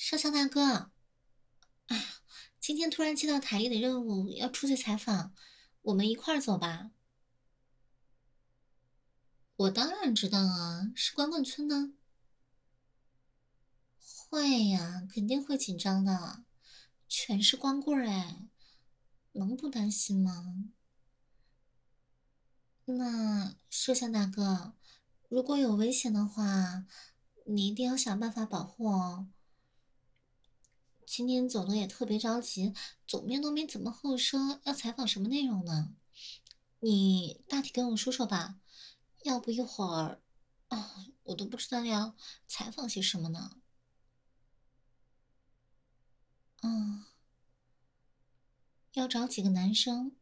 少强大哥，哎呀，今天突然接到台里的任务，要出去采访，我们一块儿走吧？我当然知道啊，是光棍村呢。会呀，肯定会紧张的，全是光棍儿哎，能不担心吗？那摄像大哥，如果有危险的话，你一定要想办法保护哦。今天走的也特别着急，总编都没怎么和我说要采访什么内容呢。你大体跟我说说吧，要不一会儿啊，我都不知道要采访些什么呢。嗯，要找几个男生，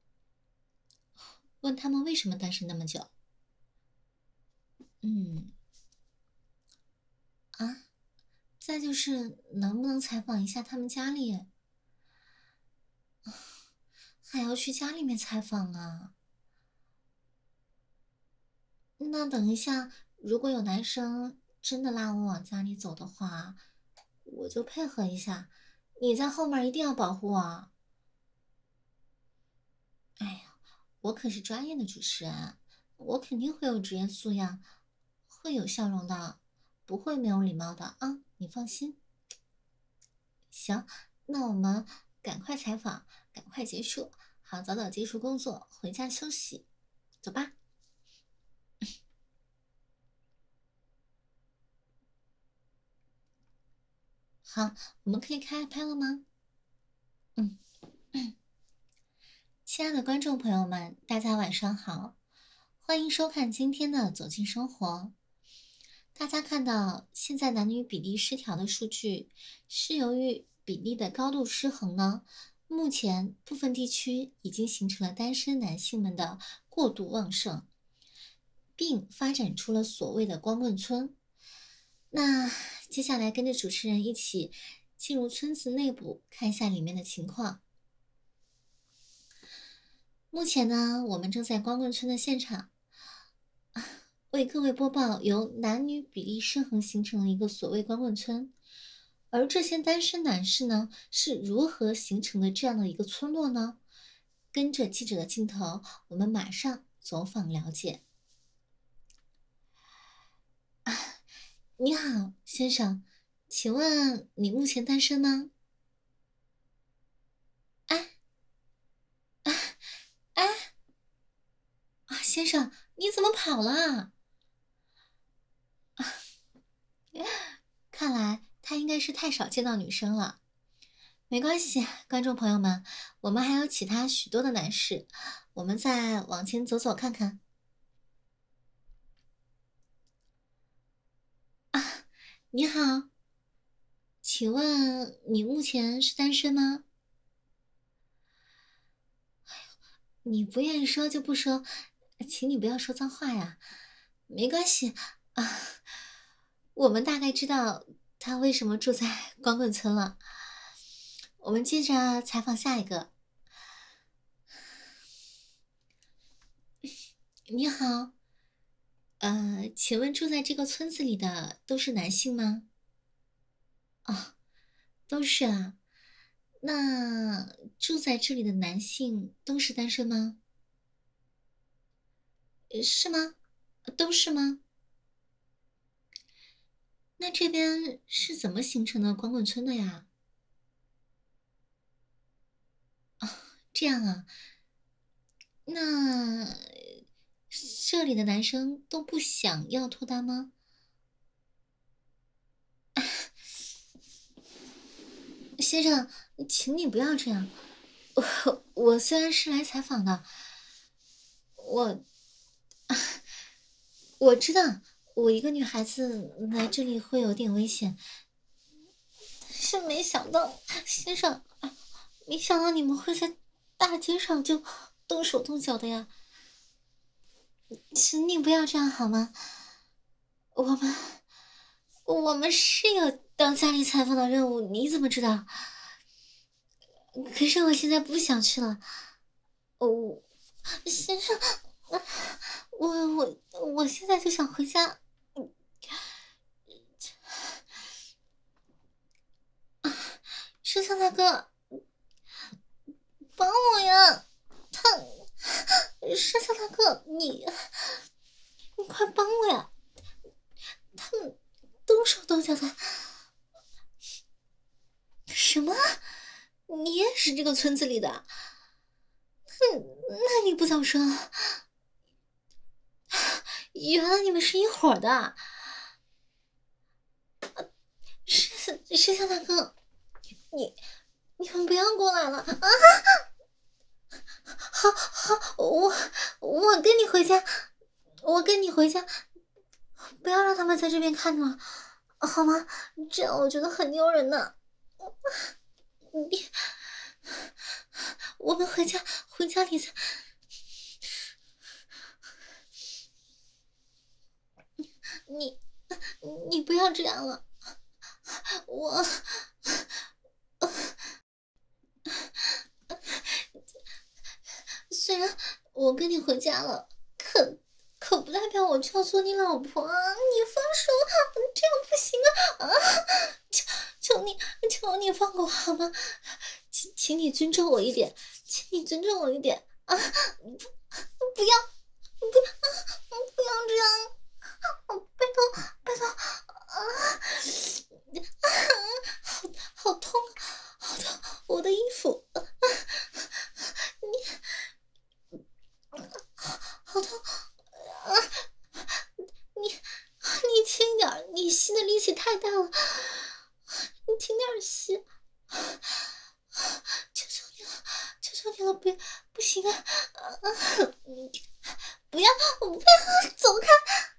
问他们为什么单身那么久。嗯，啊，再就是能不能采访一下他们家里，还要去家里面采访啊。那等一下，如果有男生真的拉我往家里走的话，我就配合一下，你在后面一定要保护我。哎呀，我可是专业的主持人，我肯定会有职业素养，会有笑容的，不会没有礼貌的啊，你放心。行，那我们赶快采访，赶快结束，好，早早结束工作，回家休息，走吧。好，我们可以开拍了吗？嗯，亲爱的观众朋友们，大家晚上好，欢迎收看今天的《走进生活》。大家看到，现在男女比例失调的数据，是由于比例的高度失衡呢？目前部分地区已经形成了单身男性们的过度旺盛，并发展出了所谓的光棍村。那接下来跟着主持人一起进入村子内部，看一下里面的情况。目前呢，我们正在光棍村的现场，为各位播报由男女比例失衡形成的一个所谓光棍村。而这些单身男士呢，是如何形成的这样的一个村落呢？跟着记者的镜头，我们马上走访了解。你好，先生，请问你目前单身吗？哎哎啊，先生，你怎么跑了？看来他应该是太少见到女生了。没关系，观众朋友们，我们还有其他许多的男士，我们再往前走走看看。你好，请问你目前是单身吗？你不愿意说就不说，请你不要说脏话呀。没关系啊，我们大概知道他为什么住在光棍村了。我们接着采访下一个。你好，请问住在这个村子里的都是男性吗？哦，都是啊。那住在这里的男性都是单身吗？是吗？都是吗？那这边是怎么形成的光棍村的呀？这样啊，那这里的男生都不想要脱单吗？先生，请你不要这样。我虽然是来采访的，我我知道我一个女孩子来这里会有点危险，但是没想到，先生，没想到你们会在大街上就动手动脚的呀！请你不要这样好吗？我们我们是有到家里采访的任务，你怎么知道？可是我现在不想去了。哦，先生，我现在就想回家。 石强大哥，帮我呀！石强大哥，你快帮我呀！他们动手动脚的。什么？你也是这个村子里的？那你不早说，原来你们是一伙的。石强大哥，你们不要过来了啊！好，我跟你回家，我跟你回家，不要让他们在这边看了，好吗？这样我觉得很丢人呢。你，我们回家里再。你你不要这样了，我虽然我跟你回家了，可不代表我就要做你老婆啊！你放手，这样不行啊！求你放过我好吗？请你尊重我一点，请你尊重我一点啊！不要不要这样，拜托啊！好痛，好痛！我的衣服，好痛啊！你轻点，你吸的力气太大了，你轻点吸，求求你了，不行啊！不要走开！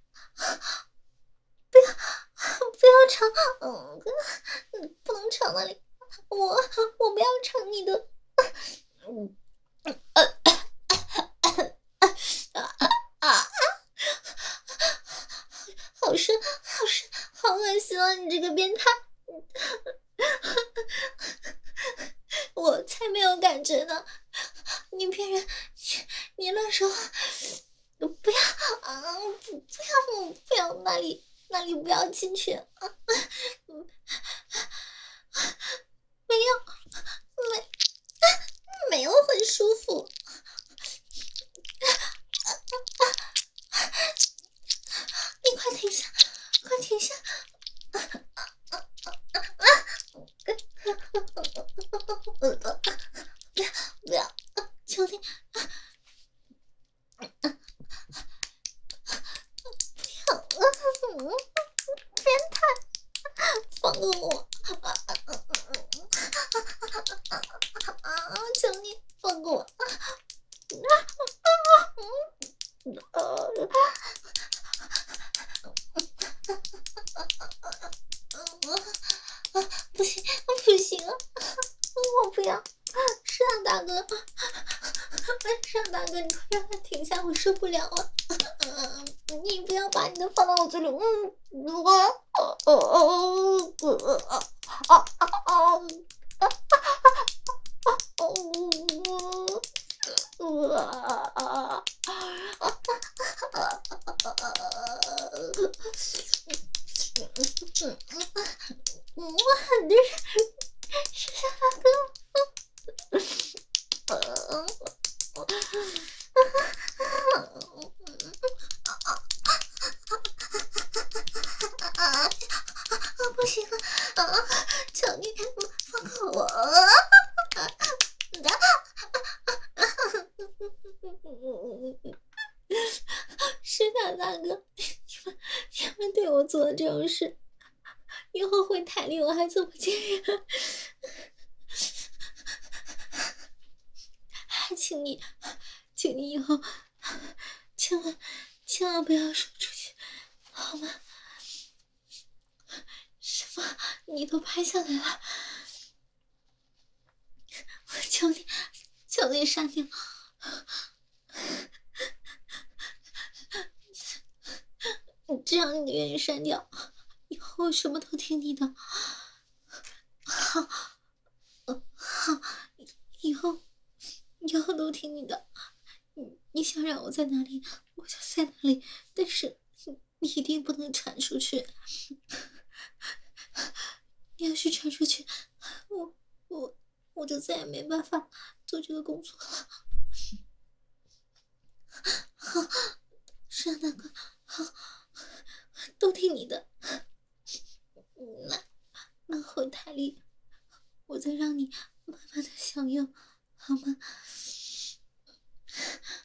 不要尝，不能尝那里，我不要尝你的，好深，好恶心啊！你这个变态，我才没有感觉呢！你骗人，你乱说话！不要啊！不要那里不要进去啊！没有没有很舒服，你快停下，快停下！不要，求你！变态，放过我！求你放过我！不行不行啊！我不要！是啊，大哥，是啊，大哥，你快让他停下，我受不了了！你不要把你的放到我嘴里，我的是小大哥，不行了求你放过我！是的，大哥，你们对我做的这种事，以后会台里我还怎么见人？请你以后千万不要说出去，好吗？什么？你都拍下来了？我求你删掉！这样你愿意删掉，以后我什么都听你的。好，好，以后都听你的。你想让我在哪里，我就在哪里，但是你一定不能传出去。你要是传出去， 我就再也没办法做这个工作了。好，是啊，大哥，好，都听你的。那后台里，我再让你慢慢的享用，好吗？